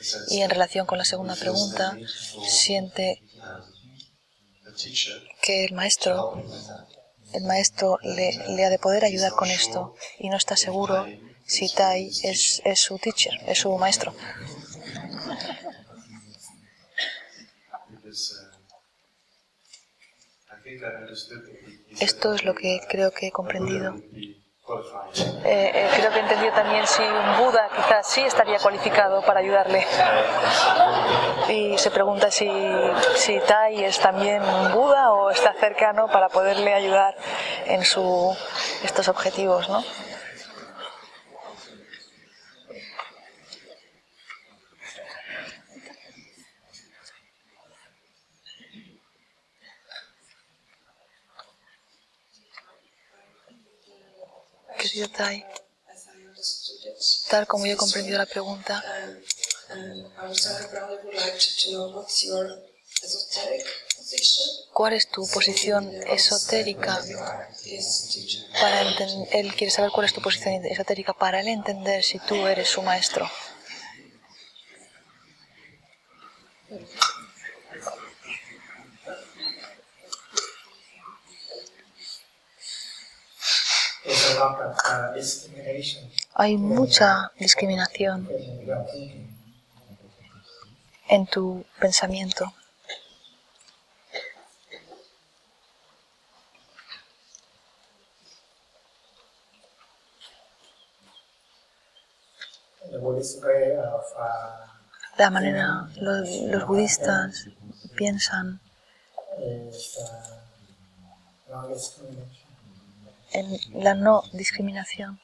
Y en relación con la segunda pregunta, siente que el maestro le ha de poder ayudar con esto y no está seguro si Tai es su teacher, es su maestro. Esto es lo que creo que he comprendido. Creo que he entendido también si un Buda quizás sí estaría cualificado para ayudarle. Y se pregunta si Tai es también un Buda o está cercano para poderle ayudar en estos objetivos, ¿no? Querido Tai, tal como yo he comprendido la pregunta, ¿cuál es tu posición esotérica? Él quiere saber cuál es tu posición esotérica para él entender si tú eres su maestro. Hay mucha discriminación en tu pensamiento. La manera, los budistas piensan en la no discriminación.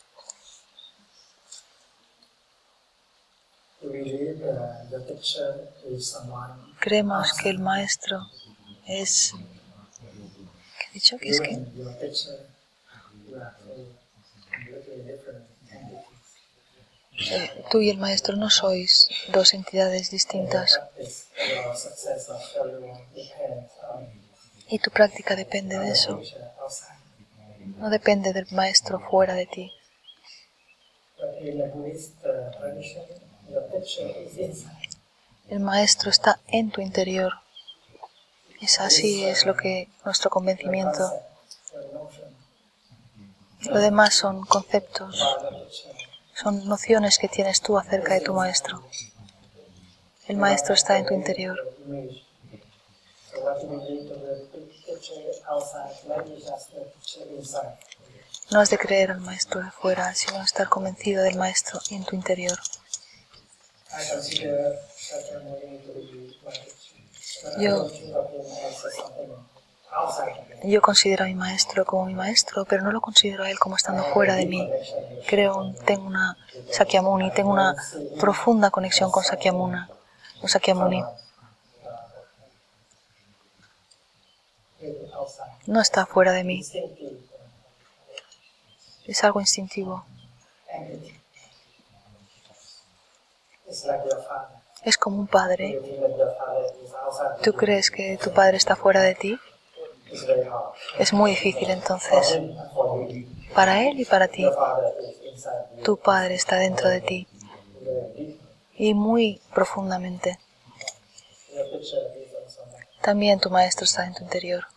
Creemos que el maestro es... ¿Qué he dicho? ¿Qué es que? Tú y el maestro no sois dos entidades distintas. Y tu práctica depende de eso. No depende del maestro fuera de ti. El maestro está en tu interior. Así es lo que nuestro convencimiento. Lo demás son conceptos, son nociones que tienes tú acerca de tu maestro. El maestro está en tu interior. No has de creer al maestro de fuera, sino estar convencido del maestro en tu interior. Yo considero a mi maestro como mi maestro, pero no lo considero a él como estando fuera de mí. Tengo una Sakyamuni, tengo una profunda conexión con Sakyamuni. No está fuera de mí. Es algo instintivo. Es como un padre. ¿Tú crees que tu padre está fuera de ti? Es muy difícil entonces. Para él y para ti. Tu padre está dentro de ti. Y muy profundamente. También tu maestro está en tu interior.